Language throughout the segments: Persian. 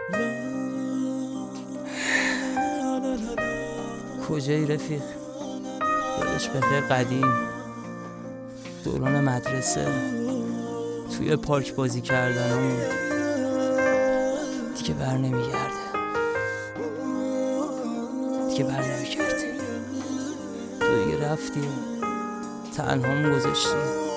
کجایی رفیق؟ یادش بخیر قدیم دوران مدرسه توی پارک بازی کردنمون دیگه بر نمیگرده تو دیگه رفتی تنهامون گذاشتی.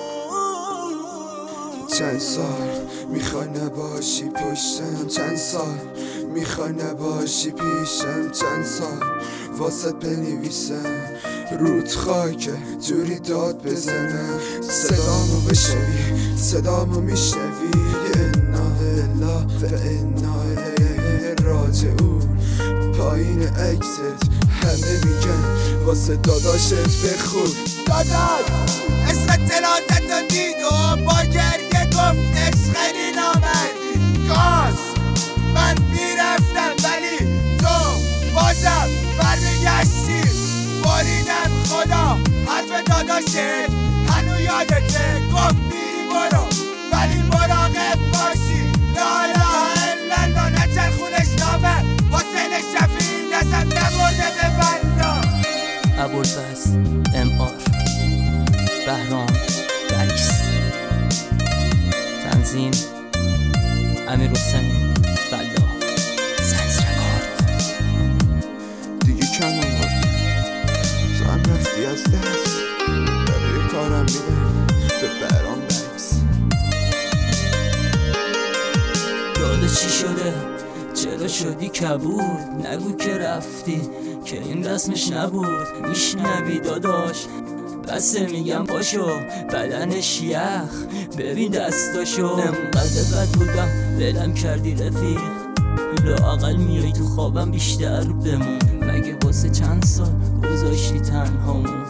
چند سال میخوای نباشی پشتم، چند سال میخوای نباشی پیشم، چند سال واسه بنویسم رود خاک جوری داد بزنم، صدامو بشنوی صدامو میشنوی، انا الا و انا الیه راجعون. پایین اکست همه میگن واسه داداشت بخون. داداش عشق تلاتتو دید و با گریه گفتش خیلی نامردی، کاش من میرفتم ولی تو بازم برمیگشتی. بارینم خدا حرف داداشت هنو یادته، گفت میری برو ولی مراقب باشی. لا اله الا الله نچرخونش نامه حسین شفیعی دستم نبرده به بلا. ابوالفضل ام آر، بهرام بکس، تنظیم امیرحسین فلاح، سنس رکورد. دیگه کم آوردی تو هم رفتی از دست، برای کارم میدم به بهرام بکس. یاد چی شده؟ چرا شدی کبود؟ نگو که رفتی که این رسمش نبود. میشنوی داداش بسه میگم پاشو، بدنش یخ ببین دستاشو. انقدر بد بودم ولم کردی رفیق، لااقل میای تو خوابم بیشتر بمون. مگه واسه چند سال گذاشتی تنهامون؟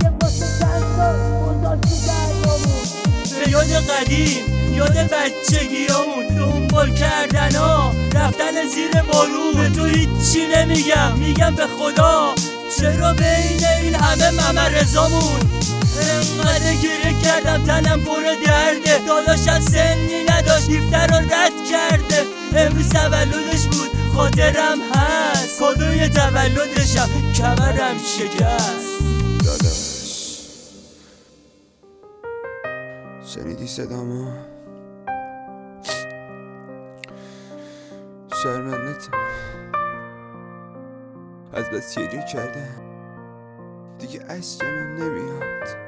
به یاد قدیم، یاد بچگیامون، دنبال کردن ها، رفتن زیر بارون. به تو هیچی نمیگم، میگم به خدا چرا بین این همه ممرزامون. انقدر گریه کردم تنم پر درده، داداشم سنی نداشت دیفتر رو رد کرده. امروز تولدش بود خاطرم هست، کادوی تولدشم کمرم شکست. داداش شنیدی صدامو؟ شرمندتم از بس گریه کردم دیگه اشکم نمیاد.